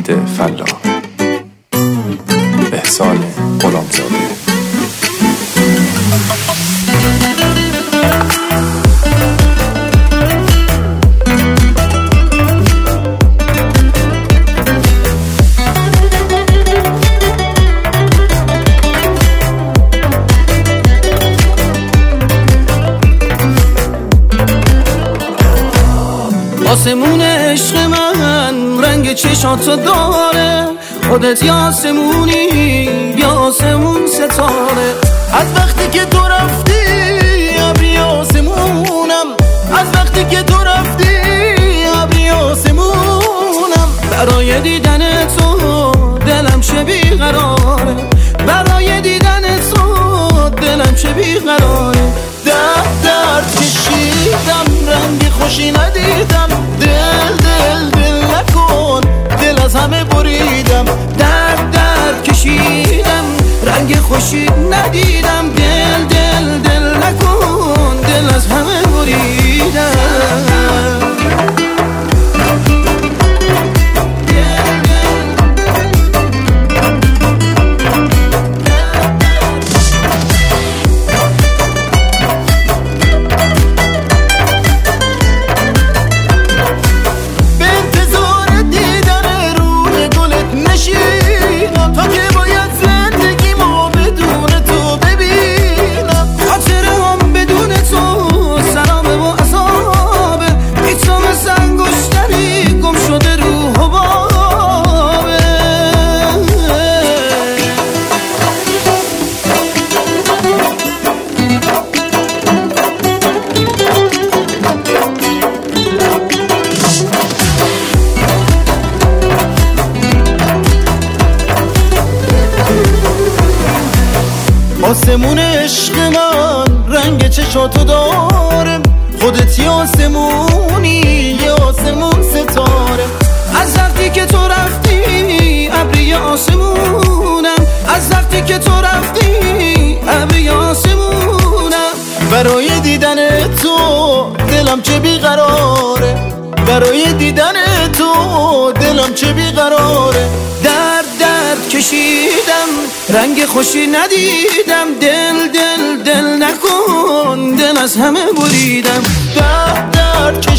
امید فلاح. احسان غلامزاده. آسمون عشق من رنگ چشاتو داره، خودت یا آسمونی یا آسمون ستاره. از وقتی که تو رفتی ابری آسمونم، از وقتی که تو رفتی ابری آسمونم. برای دیدن تو دلم چه بیقراره، برای دیدن تو دلم چه بیقراره. درد کشیدم رنگ خوشی ندیدم، دل نکن دل از همه بریدم. درد کشیدم رنگ خوشی ندیدم، دل نکن دل از همه بریدم. آسمون عشق من رنگ چشاتو داره، خودت یا آسمونی یا آسمون ستاره. از وقتی که تو رفتی ابری آسمونم، از وقتی که تو رفتی ابری آسمونم. برای دیدن تو دلم چه بیقراره، برای دیدن تو دلم چه بیقراره. درد کشیدم رنگ خوشی ندیدم، دل نکن دل از همه بریدم. درد